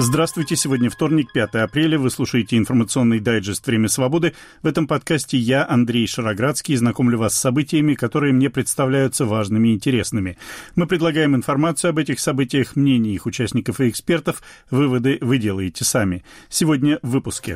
Здравствуйте, сегодня вторник, 5 апреля. Вы слушаете информационный дайджест «Время свободы». В этом подкасте я, Андрей Шароградский, знакомлю вас с событиями, которые мне представляются важными и интересными. Мы предлагаем информацию об этих событиях, мнения их участников и экспертов. Выводы вы делаете сами. Сегодня в выпуске.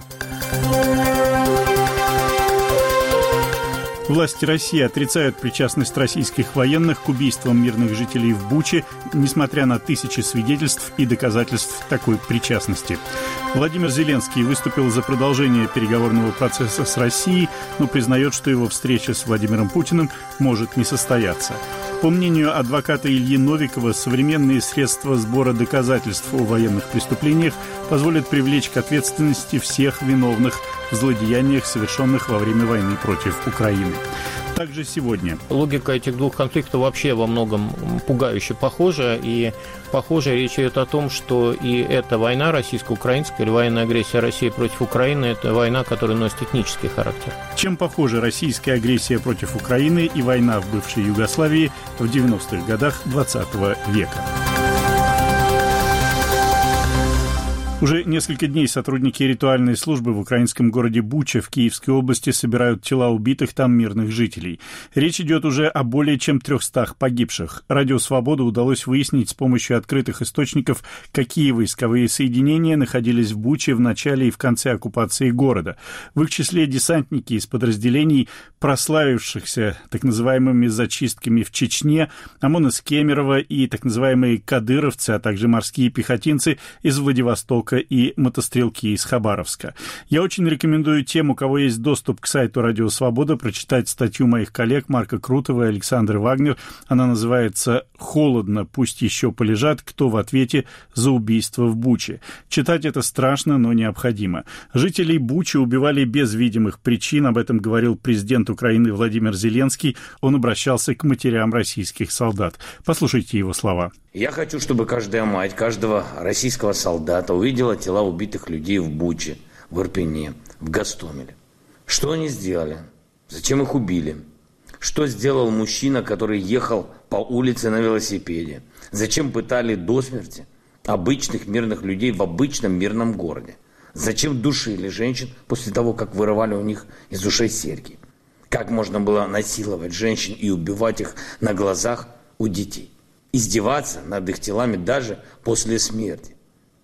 Власти России отрицают причастность российских военных к убийствам мирных жителей в Буче, несмотря на тысячи свидетельств и доказательств такой причастности. Владимир Зеленский выступил за продолжение переговорного процесса с Россией, но признает, что его встреча с Владимиром Путиным может не состояться. По мнению адвоката Ильи Новикова, современные средства сбора доказательств о военных преступлениях позволят привлечь к ответственности всех виновных в злодеяниях, совершенных во время войны против Украины. Также сегодня. Логика этих двух конфликтов вообще во многом пугающе похожа. И похоже, речь идет о том, что и эта война российско-украинская, или военная агрессия России против Украины, это война, которая носит этнический характер. Чем похожа российская агрессия против Украины и война в бывшей Югославии в 90-х годах 20 века? Уже несколько дней сотрудники ритуальной службы в украинском городе Буча в Киевской области собирают тела убитых там мирных жителей. Речь идет уже о более чем 300 погибших. Радио «Свобода» удалось выяснить с помощью открытых источников, какие войсковые соединения находились в Буче в начале и в конце оккупации города. В их числе десантники из подразделений, прославившихся так называемыми зачистками в Чечне, ОМОН из Кемерово и так называемые кадыровцы, а также морские пехотинцы из Владивостока и мотострелки из Хабаровска. Я очень рекомендую тем, у кого есть доступ к сайту «Радио Свобода», прочитать статью моих коллег Марка Крутова и Александры Вагнер. Она называется «Холодно, пусть еще полежат. Кто в ответе за убийство в Буче?». Читать это страшно, но необходимо. Жителей Бучи убивали без видимых причин. Об этом говорил президент Украины Владимир Зеленский. Он обращался к матерям российских солдат. Послушайте его слова. Я хочу, чтобы каждая мать, каждого российского солдата увидела тела убитых людей в Буче, в Ирпене, в Гостомеле. Что они сделали? Зачем их убили? Что сделал мужчина, который ехал по улице на велосипеде? Зачем пытали до смерти обычных мирных людей в обычном мирном городе? Зачем душили женщин после того, как вырывали у них из ушей серьги? Как можно было насиловать женщин и убивать их на глазах у детей? Издеваться над их телами даже после смерти.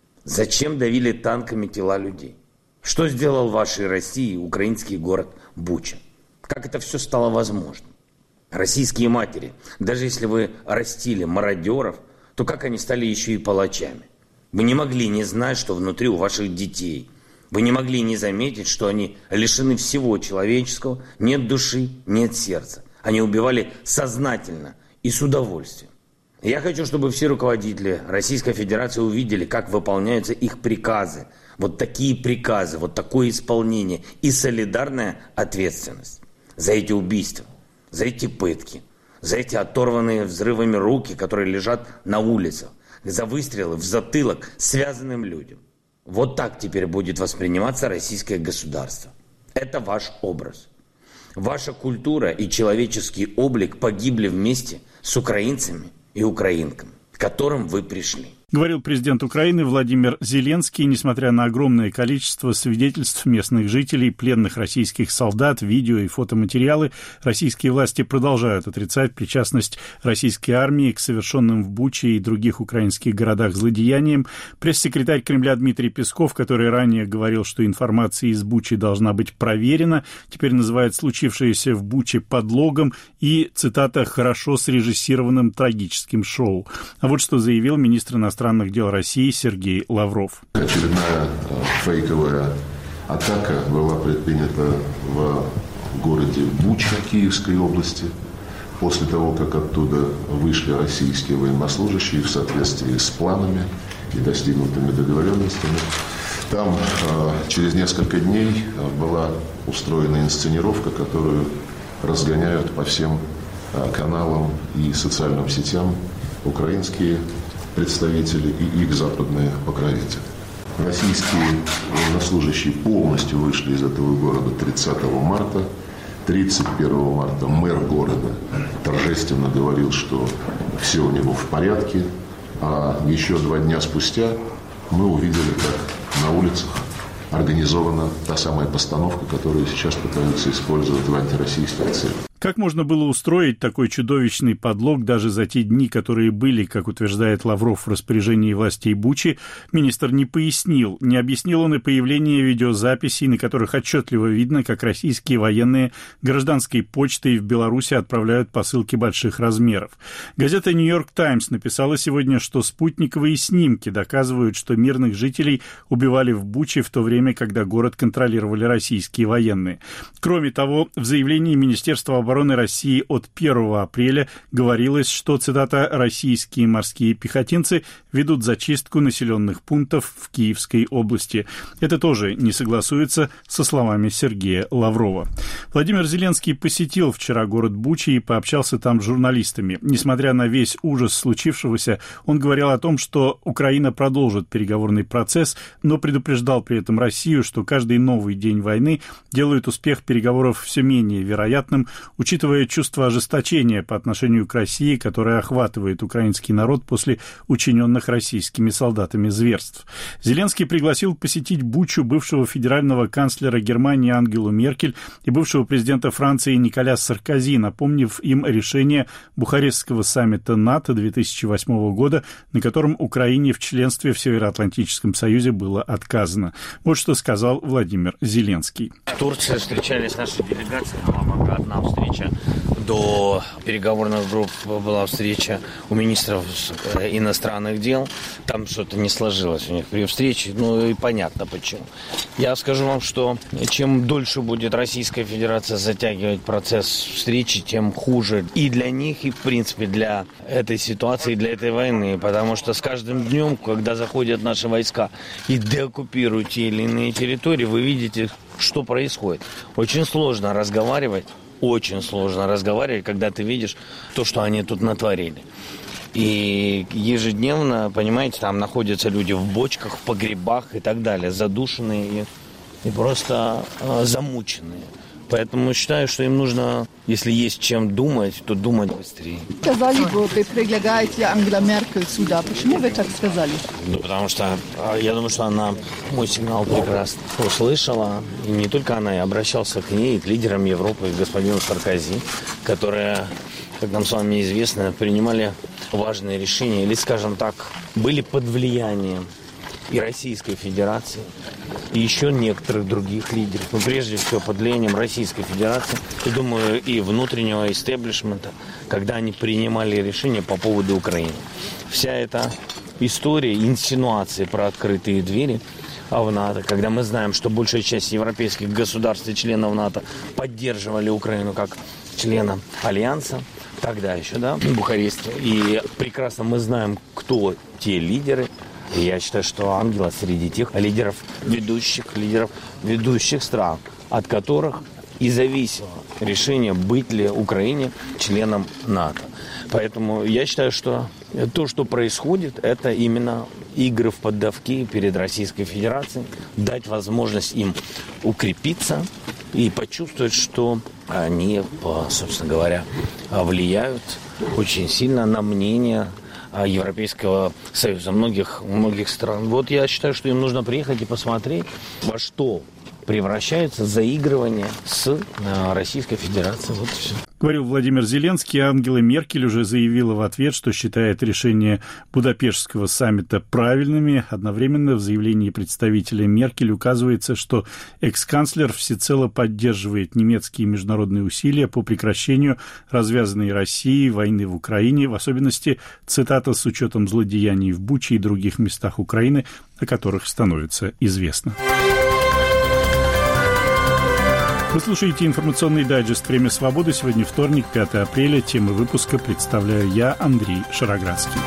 Зачем давили танками тела людей? Что сделал в вашей России украинский город Буча? Как это все стало возможным? Российские матери, даже если вы растили мародеров, то как они стали еще и палачами? Вы не могли не знать, что внутри у ваших детей. Вы не могли не заметить, что они лишены всего человеческого, нет души, нет сердца. Они убивали сознательно и с удовольствием. Я хочу, чтобы все руководители Российской Федерации увидели, как выполняются их приказы. Вот такие приказы, вот такое исполнение и солидарная ответственность за эти убийства, за эти пытки, за эти оторванные взрывами руки, которые лежат на улицах, за выстрелы в затылок связанным людям. Вот так теперь будет восприниматься российское государство. Это ваш образ. Ваша культура и человеческий облик погибли вместе с украинцами и украинкам, к которым вы пришли. Говорил президент Украины Владимир Зеленский. Несмотря на огромное количество свидетельств местных жителей, пленных российских солдат, видео и фотоматериалы, российские власти продолжают отрицать причастность российской армии к совершенным в Буче и других украинских городах злодеяниям. Пресс-секретарь Кремля Дмитрий Песков, который ранее говорил, что информация из Бучи должна быть проверена, теперь называет случившееся в Буче подлогом и, цитата, «хорошо срежиссированным трагическим шоу». А вот что заявил министр иностранных дел России Сергей Лавров. Очередная фейковая атака была предпринята в городе Буча Киевской области после того, как оттуда вышли российские военнослужащие в соответствии с планами и достигнутыми договоренностями. Там через несколько дней была устроена инсценировка, которую разгоняют по всем каналам и социальным сетям украинские представители и их западные покровители. Российские военнослужащие полностью вышли из этого города 30 марта. 31 марта мэр города торжественно говорил, что все у него в порядке. А еще 2 дня спустя мы увидели, как на улицах организована та самая постановка, которую сейчас пытаются использовать в антироссийских целях. Как можно было устроить такой чудовищный подлог даже за те дни, которые были, как утверждает Лавров, в распоряжении властей Бучи, министр не пояснил. Не объяснил он и появление видеозаписей, на которых отчетливо видно, как российские военные гражданской почтой в Беларуси отправляют посылки больших размеров. Газета «Нью-Йорк Таймс» написала сегодня, что спутниковые снимки доказывают, что мирных жителей убивали в Буче в то время, когда город контролировали российские военные. Кроме того, в заявлении Министерства обороны России от 1 апреля говорилось, что, цитата, «российские морские пехотинцы ведут зачистку населенных пунктов в Киевской области». Это тоже не согласуется со словами Сергея Лаврова. Владимир Зеленский посетил вчера город Буча и пообщался там с журналистами. Несмотря на весь ужас случившегося, он говорил о том, что Украина продолжит переговорный процесс, но предупреждал при этом Россию, что каждый новый день войны делает успех переговоров все менее вероятным, учитывая чувство ожесточения по отношению к России, которое охватывает украинский народ после учиненных российскими солдатами зверств. Зеленский пригласил посетить Бучу бывшего федерального канцлера Германии Ангелу Меркель и бывшего президента Франции Николя Саркози, напомнив им решение Бухарестского саммита НАТО 2008 года, на котором Украине в членстве в Североатлантическом союзе было отказано. Вот что сказал Владимир Зеленский. В Турции встречались наши делегации, была пока одна встреча. До переговорных групп была встреча у министров иностранных дел. Там что-то не сложилось у них при встрече, и понятно почему. Я скажу вам, что чем дольше будет Российская Федерация затягивать процесс встречи, тем хуже и для них, и в принципе для этой ситуации, для этой войны. Потому что с каждым днем, когда заходят наши войска и деоккупируют те или иные территории, вы видите, что происходит. Очень сложно разговаривать, когда ты видишь то, что они тут натворили. И ежедневно, понимаете, там находятся люди в бочках, в погребах и так далее, задушенные и просто замученные. Поэтому считаю, что им нужно, если есть чем думать, то думать быстрее. Сказали, что вы предлагаете Ангела Меркель сюда. Почему вы так сказали? Потому что я думаю, что она мой сигнал прекрасно услышала. И не только она, я обращался к ней, к лидерам Европы, к господину Саркози, которые, как нам с вами известно, принимали важные решения или, скажем так, были под влиянием и Российской Федерации, и еще некоторых других лидеров. Но прежде всего под влиянием Российской Федерации, я думаю, и внутреннего истеблишмента, когда они принимали решения по поводу Украины. Вся эта история, инсинуации про открытые двери в НАТО, когда мы знаем, что большая часть европейских государств и членов НАТО поддерживали Украину как члена Альянса, тогда еще, в Бухаресте. И прекрасно мы знаем, кто те лидеры. И я считаю, что Ангела среди тех лидеров ведущих стран, от которых и зависело решение, быть ли Украине членом НАТО. Поэтому я считаю, что то, что происходит, это именно игры в поддавки перед Российской Федерацией, дать возможность им укрепиться и почувствовать, что они, собственно говоря, влияют очень сильно на мнение Европейского Союза, многих стран. Вот я считаю, что им нужно приехать и посмотреть, во что превращается заигрывание с Российской Федерацией. Вот и все. Говорил Владимир Зеленский. Ангела Меркель уже заявила в ответ, что считает решения Будапештского саммита правильными. Одновременно в заявлении представителя Меркель указывается, что экс-канцлер всецело поддерживает немецкие международные усилия по прекращению развязанной Россией войны в Украине, в особенности, цитата, с учетом злодеяний в Буче и других местах Украины, о которых становится известно. Вы слушаете информационный дайджест «Время свободы». Сегодня вторник, 5 апреля. Темы выпуска представляю я, Андрей Шароградский.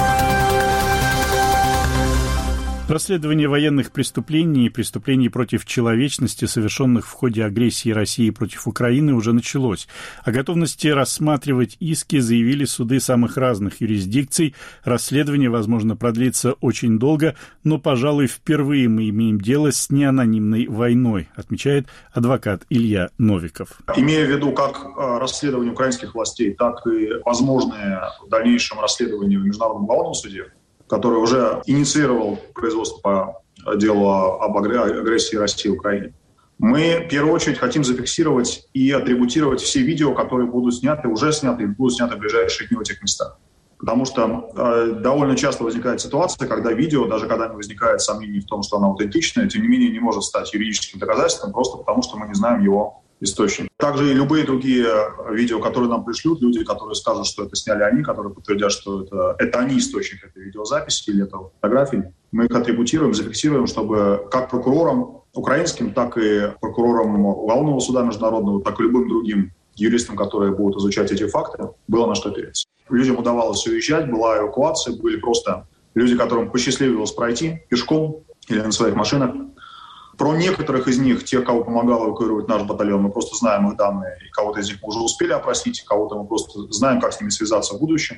Расследование военных преступлений и преступлений против человечности, совершенных в ходе агрессии России против Украины, уже началось. О готовности рассматривать иски заявили суды самых разных юрисдикций. Расследование, возможно, продлится очень долго, но, пожалуй, впервые мы имеем дело с неанонимной войной, отмечает адвокат Илья Новиков. Имея в виду как расследование украинских властей, так и возможное в дальнейшем расследование в Международном уголовном суде, который уже инициировал производство по делу об агрессии России в Украине. Мы, в первую очередь, хотим зафиксировать и атрибутировать все видео, которые будут сняты, уже сняты и будут сняты в ближайшие дни в этих местах. Потому что довольно часто возникает ситуация, когда видео, даже когда не возникает сомнений в том, что оно аутентичное, тем не менее не может стать юридическим доказательством, просто потому что мы не знаем его источник. Также и любые другие видео, которые нам пришлют, люди, которые скажут, что это сняли они, которые подтвердят, что это они источник этой видеозаписи или этой фотографии, мы их атрибутируем, зафиксируем, чтобы как прокурорам украинским, так и прокурорам уголовного суда международного, так и любым другим юристам, которые будут изучать эти факты, было на что опереться. Людям удавалось уезжать, была эвакуация, были просто люди, которым посчастливилось пройти пешком или на своих машинах. Про некоторых из них, тех, кого помогал эвакуировать наш батальон, мы просто знаем их данные, и кого-то из них мы уже успели опросить, кого-то мы просто знаем, как с ними связаться в будущем.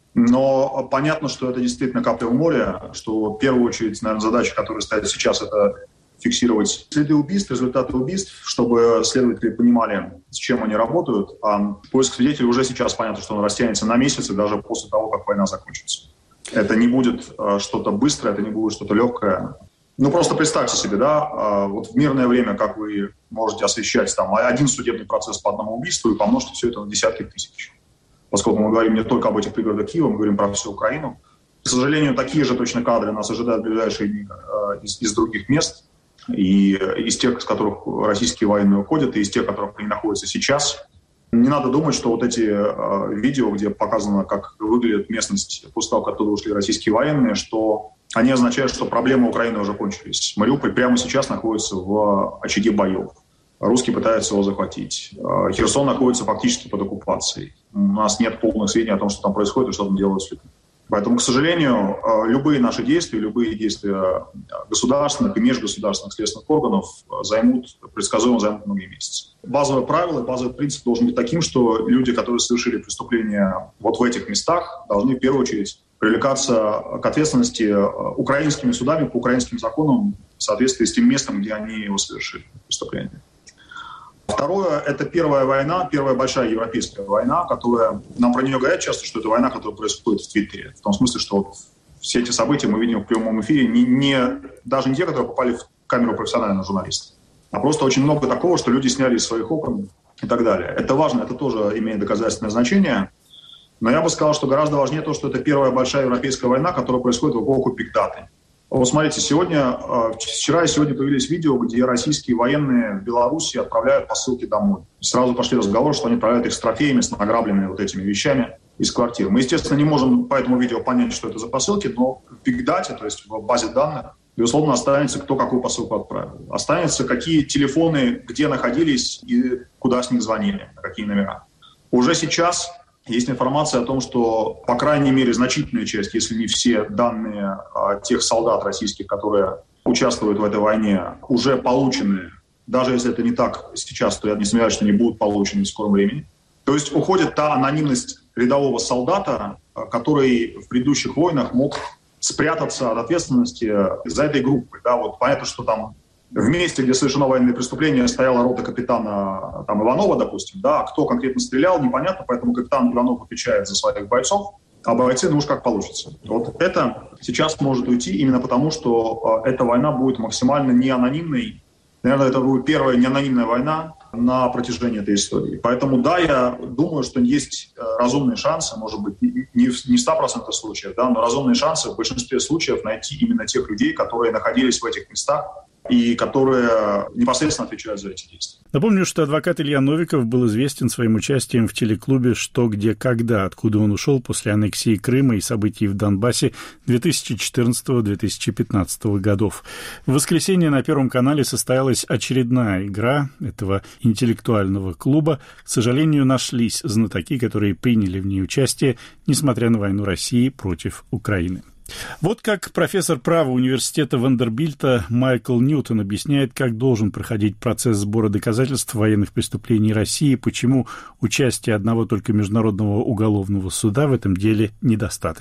Но понятно, что это действительно капля в море, что в первую очередь, наверное, задача, которая стоит сейчас, это фиксировать следы убийств, результаты убийств, чтобы следователи понимали, с чем они работают. А поиск свидетелей уже сейчас понятно, что он растянется на месяцы, даже после того, как война закончится. Это не будет что-то быстрое, это не будет что-то легкое. Ну, просто представьте себе, да, вот в мирное время, как вы можете освещать там один судебный процесс по одному убийству и помножьте все это на десятки тысяч. Поскольку мы говорим не только об этих пригородах Киева, мы говорим про всю Украину. К сожалению, такие же точно кадры нас ожидают в ближайшие дни из других мест. И из тех, с которых российские военные уходят, и из тех, в которых они находятся сейчас. Не надо думать, что вот эти видео, где показано, как выглядит местность после того, как оттуда ушли российские военные, что они означают, что проблемы Украины уже кончились. Мариуполь прямо сейчас находится в очаге боев. Русские пытаются его захватить. Херсон находится фактически под оккупацией. У нас нет полных сведений о том, что там происходит и что там делают с людьми. Поэтому, к сожалению, любые наши действия, любые действия государственных и межгосударственных следственных органов предсказуемо займут многие месяцы. Базовое правило, базовый принцип должен быть таким, что люди, которые совершили преступления вот в этих местах, должны в первую очередь привлекаться к ответственности украинскими судами по украинским законам в соответствии с тем местом, где они его совершили, преступление. Второе – это первая война, первая большая европейская война, которая, нам про нее говорят часто, что это война, которая происходит в Твиттере. В том смысле, что вот все эти события мы видим в прямом эфире, даже не те, которые попали в камеру профессионального журналиста, а просто очень много такого, что люди сняли из своих окон и так далее. Это важно, это тоже имеет доказательственное значение. Но я бы сказал, что гораздо важнее то, что это первая большая европейская война, которая происходит в эпоху биг-даты. Вот смотрите, вчера и сегодня появились видео, где российские военные в Беларуси отправляют посылки домой. Сразу пошли разговоры, что они отправляют их с трофеями, с награбленными вот этими вещами из квартир. Мы, естественно, не можем по этому видео понять, что это за посылки, но в биг-дате, то есть в базе данных, безусловно, останется, кто какую посылку отправил. Останется, какие телефоны, где находились и куда с них звонили, на какие номера. Уже сейчас есть информация о том, что, по крайней мере, значительная часть, если не все данные тех солдат российских, которые участвуют в этой войне, уже получены. Даже если это не так сейчас, то я не сомневаюсь, что они будут получены в скором времени. То есть уходит та анонимность рядового солдата, который в предыдущих войнах мог спрятаться от ответственности за этой группой. Да, вот понятно, что там в месте, где совершено военное преступление, стояла рота капитана Иванова, допустим, да, кто конкретно стрелял, непонятно, поэтому капитан Иванов отвечает за своих бойцов, а бойцы, уж как получится. Вот это сейчас может уйти именно потому, что эта война будет максимально неанонимной. Наверное, это будет первая неанонимная война на протяжении этой истории. Поэтому, да, я думаю, что есть разумные шансы, может быть, не в 100% случаев, да, но разумные шансы в большинстве случаев найти именно тех людей, которые находились в этих местах, и которые непосредственно отвечают за эти действия. Напомню, что адвокат Илья Новиков был известен своим участием в телеклубе «Что, где, когда», откуда он ушел после аннексии Крыма и событий в Донбассе 2014-2015 годов. В воскресенье на Первом канале состоялась очередная игра этого интеллектуального клуба. К сожалению, нашлись знатоки, которые приняли в ней участие, несмотря на войну России против Украины. Вот как профессор права университета Вандербильта Майкл Ньютон объясняет, как должен проходить процесс сбора доказательств военных преступлений России, почему участие одного только Международного уголовного суда в этом деле недостаточно.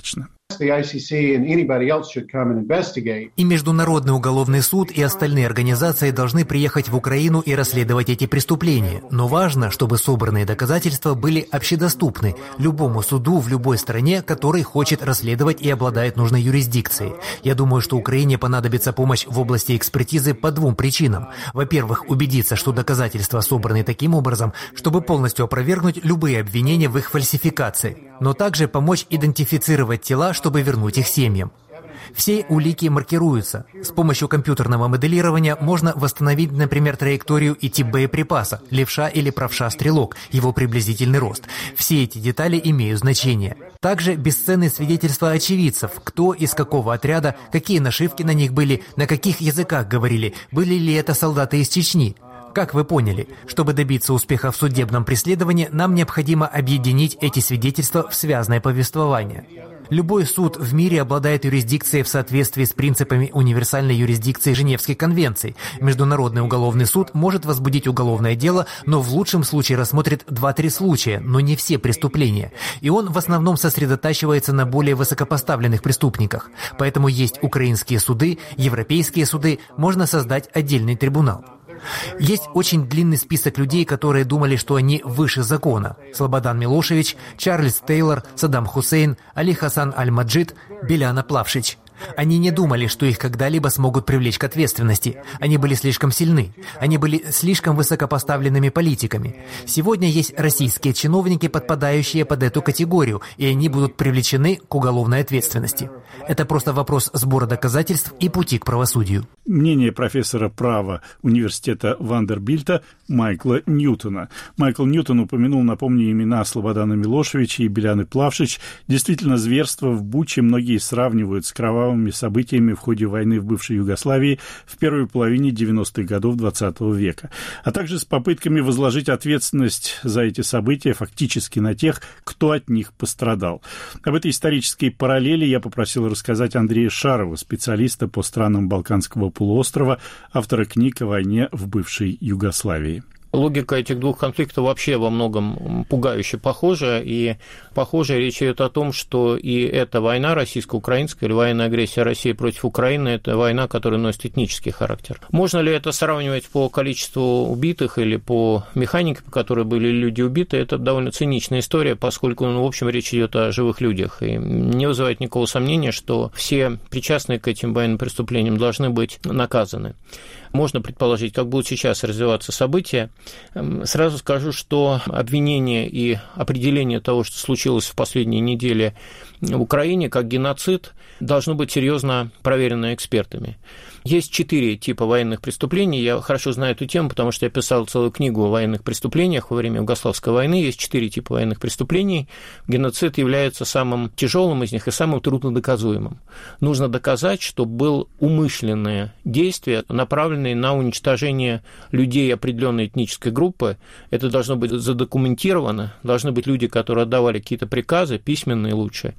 И Международный уголовный суд и остальные организации должны приехать в Украину и расследовать эти преступления. Но важно, чтобы собранные доказательства были общедоступны любому суду в любой стране, который хочет расследовать и обладает нужной юрисдикцией. Я думаю, что Украине понадобится помощь в области экспертизы по двум причинам. Во-первых, убедиться, что доказательства собраны таким образом, чтобы полностью опровергнуть любые обвинения в их фальсификации. Но также помочь идентифицировать тела, чтобы вернуть их семьям. Все улики маркируются. С помощью компьютерного моделирования можно восстановить, например, траекторию и тип боеприпаса, левша или правша стрелок, его приблизительный рост. Все эти детали имеют значение. Также бесценные свидетельства очевидцев, кто из какого отряда, какие нашивки на них были, на каких языках говорили, были ли это солдаты из Чечни. Как вы поняли, чтобы добиться успеха в судебном преследовании, нам необходимо объединить эти свидетельства в связанное повествование. Любой суд в мире обладает юрисдикцией в соответствии с принципами универсальной юрисдикции Женевской конвенции. Международный уголовный суд может возбудить уголовное дело, но в лучшем случае рассмотрит 2-3 случая, но не все преступления. И он в основном сосредотачивается на более высокопоставленных преступниках. Поэтому есть украинские суды, европейские суды, можно создать отдельный трибунал. Есть очень длинный список людей, которые думали, что они выше закона. Слободан Милошевич, Чарльз Тейлор, Саддам Хусейн, Али Хасан Аль-Маджид, Биляна Плавшич. Они не думали, что их когда-либо смогут привлечь к ответственности. Они были слишком сильны. Они были слишком высокопоставленными политиками. Сегодня есть российские чиновники, подпадающие под эту категорию, и они будут привлечены к уголовной ответственности. Это просто вопрос сбора доказательств и пути к правосудию. Мнение профессора права университета Вандербильта Майкла Ньютона. Майкл Ньютон упомянул, напомню, имена Слободана Милошевича и Биляны Плавшич. Действительно, зверства в Буче многие сравнивают с кровавыми событиями в ходе войны в бывшей Югославии в первой половине 90-х годов XX века, а также с попытками возложить ответственность за эти события фактически на тех, кто от них пострадал. Об этой исторической параллели я попросил рассказать Андрея Шарова, специалиста по странам Балканского полуострова, автора книг о войне в бывшей Югославии. Логика этих двух конфликтов вообще во многом пугающе похожа, и похоже речь идет о том, что и эта война российско-украинская, или военная агрессия России против Украины, это война, которая носит этнический характер. Можно ли это сравнивать по количеству убитых или по механике, по которой были люди убиты, это довольно циничная история, поскольку, в общем, речь идет о живых людях, и не вызывает никакого сомнения, что все причастные к этим военным преступлениям должны быть наказаны. Можно предположить, как будут сейчас развиваться события. Сразу скажу, что обвинение и определение того, что случилось в последние недели в Украине как геноцид, должно быть серьезно проверено экспертами. Есть 4 типа военных преступлений. Я хорошо знаю эту тему, потому что я писал целую книгу о военных преступлениях во время Югославской войны. Есть 4 типа военных преступлений. Геноцид является самым тяжелым из них и самым труднодоказуемым. Нужно доказать, что было умышленное действие, направленное на уничтожение людей определенной этнической группы. Это должно быть задокументировано. Должны быть люди, которые отдавали какие-то приказы, письменные лучше.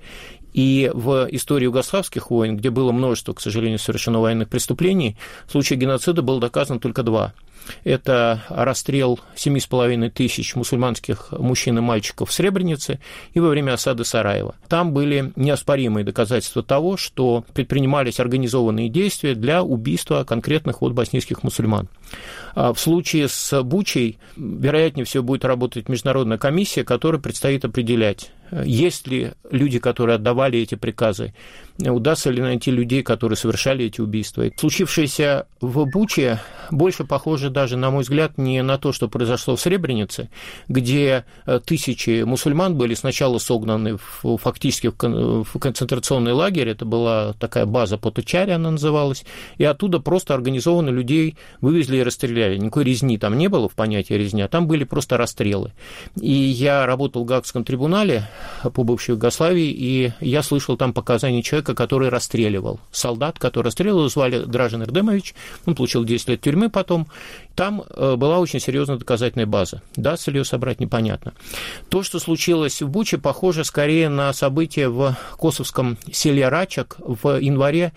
И в истории югославских войн, где было множество, к сожалению, совершено военных преступлений, в случае геноцида было доказано только 2. Это расстрел 7,5 тысяч мусульманских мужчин и мальчиков в Сребренице и во время осады Сараева. Там были неоспоримые доказательства того, что предпринимались организованные действия для убийства конкретных боснийских мусульман. В случае с Бучей, вероятнее всего, будет работать международная комиссия, которой предстоит определять, есть ли люди, которые отдавали эти приказы, удастся ли найти людей, которые совершали эти убийства. Случившееся в Буче больше похоже даже, на мой взгляд, не на то, что произошло в Сребренице, где тысячи мусульман были сначала согнаны фактически в концентрационный лагерь, это была такая база Потучари, она называлась, и оттуда просто организованно людей вывезли и расстреляли. Никакой резни там не было в понятии резня, там были просто расстрелы. И я работал в Гаагском трибунале по бывшей Югославии, и я слышал там показания человека, который расстреливал. Солдат, который расстреливал, звали Дражен Эрдемович, он получил 10 лет тюрьмы потом, Там была очень серьезная доказательная база. Удастся ли ее собрать, непонятно. То, что случилось в Буче, похоже скорее на события в косовском селе Рачек в январе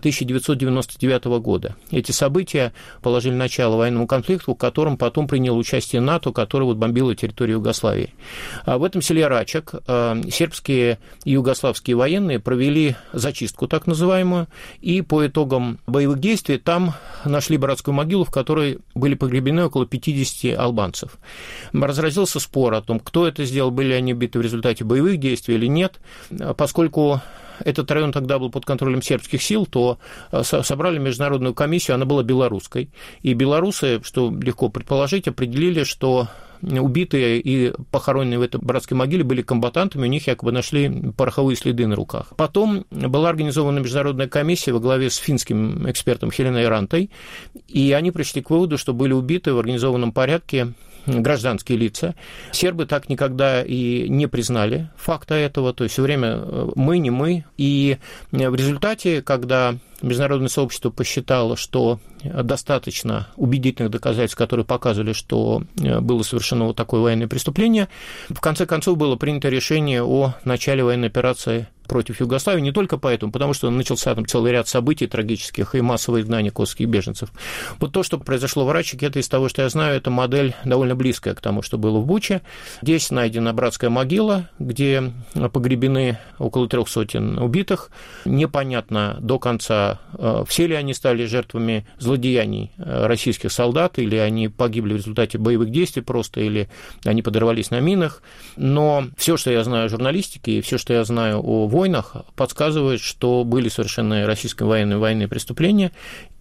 1999 года. Эти события положили начало военному конфликту, в котором потом приняло участие НАТО, которое бомбило территорию Югославии. А в этом селе Рачек сербские и югославские военные провели зачистку, так называемую, и по итогам боевых действий там нашли братскую могилу, в которой были погребены около 50 албанцев. Разразился спор о том, кто это сделал, были они убиты в результате боевых действий или нет. Поскольку этот район тогда был под контролем сербских сил, то собрали международную комиссию, она была белорусской. И белорусы, что легко предположить, определили, что убитые и похороненные в этой братской могиле были комбатантами, у них якобы нашли пороховые следы на руках. Потом была организована международная комиссия во главе с финским экспертом Хеленой Рантой, и они пришли к выводу, что были убиты в организованном порядке гражданские лица. Сербы так никогда и не признали факта этого, то есть все время мы, не мы. И в результате, когда международное сообщество посчитало, что достаточно убедительных доказательств, которые показывали, что было совершено вот такое военное преступление, в конце концов было принято решение о начале военной операции против Югославии, не только поэтому, потому что начался там целый ряд событий трагических и массовое изгнание косовских беженцев. Вот то, что произошло в Рачеке, это из того, что я знаю, это модель довольно близкая к тому, что было в Буче. Здесь найдена братская могила, где погребены около 300 убитых. Непонятно до конца, все ли они стали жертвами злодеяний российских солдат, или они погибли в результате боевых действий просто, или они подорвались на минах. Но все, что я знаю о журналистике, и все, что я знаю о войнах, подсказывает, что были совершены российские военные преступления.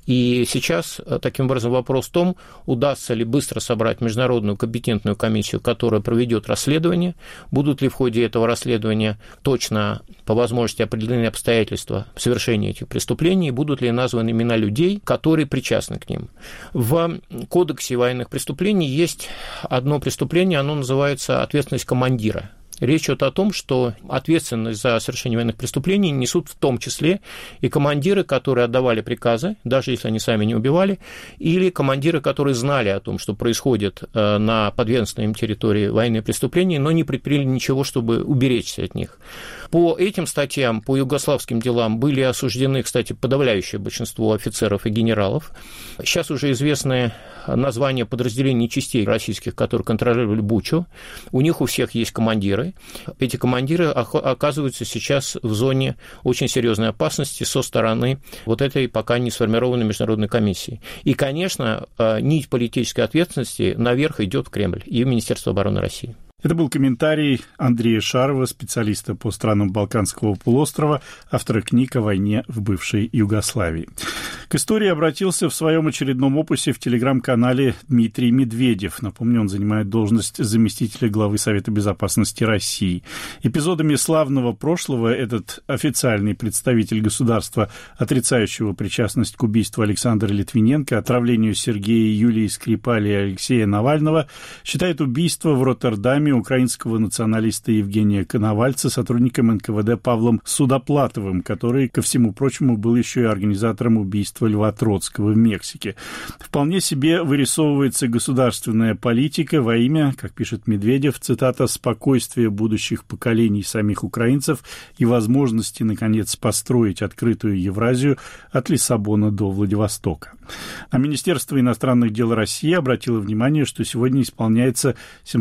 И сейчас, таким образом, вопрос в том, удастся ли быстро собрать международную компетентную комиссию, которая проведет расследование, будут ли в ходе этого расследования точно по возможности определены обстоятельства совершения этих преступлений, будут ли названы имена людей, которые причастны к ним. В Кодексе военных преступлений есть одно преступление, оно называется «ответственность командира». Речь идет о том, что ответственность за совершение военных преступлений несут в том числе и командиры, которые отдавали приказы, даже если они сами не убивали, или командиры, которые знали о том, что происходит на подведомственной им территории военные преступления, но не предприняли ничего, чтобы уберечься от них. По этим статьям, по югославским делам были осуждены, кстати, подавляющее большинство офицеров и генералов. Сейчас уже известны названия подразделений частей российских, которые контролировали Бучу. У них у всех есть командиры. Эти командиры оказываются сейчас в зоне очень серьезной опасности со стороны вот этой пока не сформированной международной комиссии. И, конечно, нить политической ответственности наверх идет в Кремль и в Министерство обороны России. Это был комментарий Андрея Шарова, специалиста по странам Балканского полуострова, автора книг о войне в бывшей Югославии. К истории обратился в своем очередном опусе в телеграм-канале Дмитрий Медведев. Напомню, он занимает должность заместителя главы Совета безопасности России. Эпизодами славного прошлого этот официальный представитель государства, отрицающего причастность к убийству Александра Литвиненко, отравлению Сергея, Юлии Скрипали и Алексея Навального, считает убийство в Роттердаме украинского националиста Евгения Коновальца сотрудником НКВД Павлом Судоплатовым, который, ко всему прочему, был еще и организатором убийства Льва Троцкого в Мексике. Вполне себе вырисовывается государственная политика во имя, как пишет Медведев, цитата, «спокойствия будущих поколений самих украинцев и возможности, наконец, построить открытую Евразию от Лиссабона до Владивостока». А Министерство иностранных дел России обратило внимание, что сегодня исполняется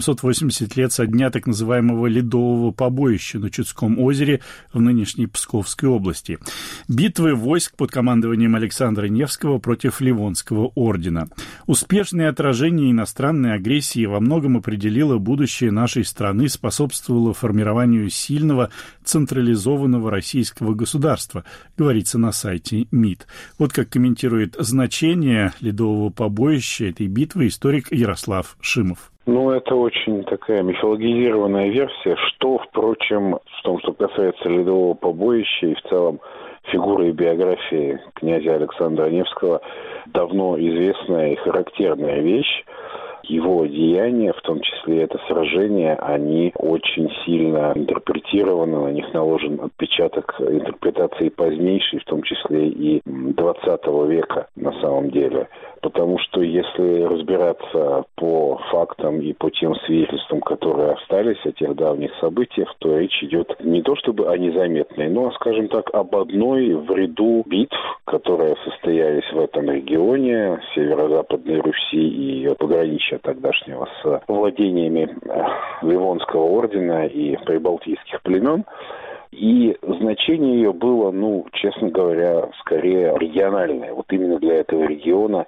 780 лет со дня так называемого Ледового побоища на Чудском озере в нынешней Псковской области. Битвы войск под командованием Александра Невского против Ливонского ордена. Успешное отражение иностранной агрессии во многом определило будущее нашей страны, способствовало формированию сильного централизованного российского государства, говорится на сайте МИД. Вот как комментирует значение Ледового побоища этой битвы историк Ярослав Шимов. Это очень такая мифологизированная версия, что, впрочем, в том, что касается Ледового побоища и в целом фигуры и биографии князя Александра Невского, давно известная и характерная вещь. его деяния, в том числе это сражение, они очень сильно интерпретированы, на них наложен отпечаток интерпретации позднейшей, в том числе и 20 века на самом деле. Потому что если разбираться по фактам и по тем свидетельствам, которые остались о тех давних событиях, то речь идет не то чтобы о незаметной, но, скажем так, об одной в ряду битв, которые состоялись в этом регионе Северо-Западной Руси и ее пограничья тогдашнего с владениями Ливонского ордена и прибалтийских племен. И значение ее было, честно говоря, скорее региональное. Вот именно для этого региона,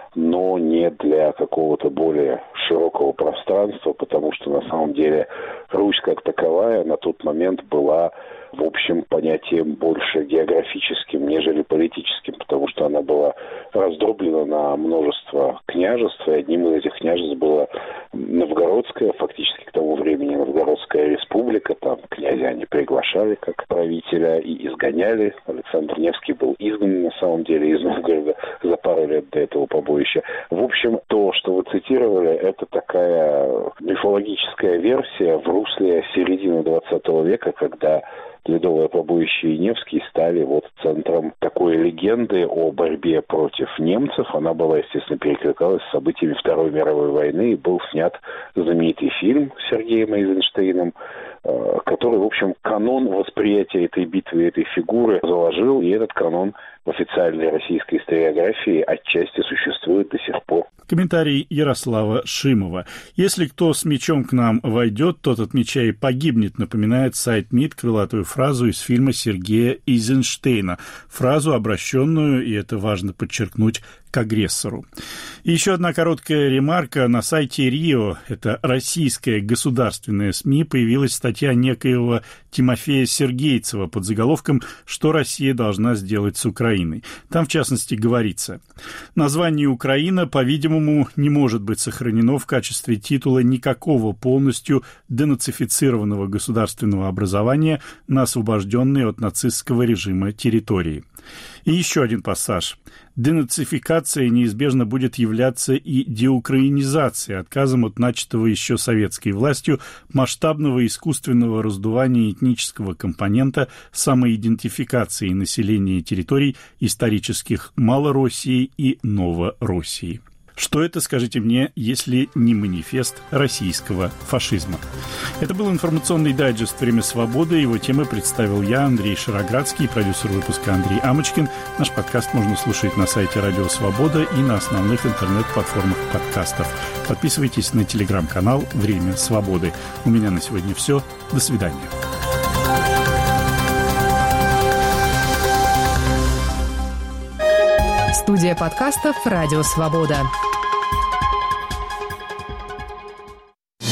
но не для какого-то более широкого пространства, потому что на самом деле Русь как таковая на тот момент была, в общем, понятием больше географическим, нежели политическим, потому что она была раздроблена на множество княжеств, и одним из этих княжеств была Новгородская, фактически к тому времени Новгородская республика, там князя они приглашали как правителя и изгоняли. Александр Невский был изгнан, на самом деле, из Новгорода за пару лет до этого побоища. В общем, то, что вы цитировали, это такая мифологическая версия в русле середины 20 века, когда Ледовое побоище и Невский стали центром такой легенды о борьбе против немцев. Она была, естественно, перекликалась с событиями Второй мировой войны, и был снят знаменитый фильм с Сергеем Эйзенштейном, который, в общем, канон восприятия этой битвы, этой фигуры заложил, и этот канон в официальной российской историографии отчасти существует до сих пор. Комментарий Ярослава Шимова. «Если кто с мечом к нам войдет, тот от меча и погибнет», напоминает сайт МИД крылатую фразу из фильма Сергея Эйзенштейна. Фразу, обращенную, и это важно подчеркнуть, к агрессору. И еще одна короткая ремарка. На сайте РИО, это российская государственная СМИ, появилась статья некоего Тимофея Сергейцева под заголовком «Что Россия должна сделать с Украиной?». Там, в частности, говорится: название «Украина», по-видимому, не может быть сохранено в качестве титула никакого полностью денацифицированного государственного образования на освобожденной от нацистского режима территории. И еще один пассаж. Денацификация неизбежно будет являться и деукраинизацией, отказом от начатого еще советской властью масштабного искусственного раздувания этнического компонента самоидентификации населения территорий исторических Малороссии и Новороссии. Что это, скажите мне, если не манифест российского фашизма? Это был информационный дайджест «Время свободы». Его темы представил я, Андрей Шароградский, продюсер выпуска Андрей Амочкин. Наш подкаст можно слушать на сайте Радио Свобода и на основных интернет-платформах подкастов. Подписывайтесь на телеграм-канал «Время свободы». У меня на сегодня все. До свидания. Студия подкастов «Радио Свобода».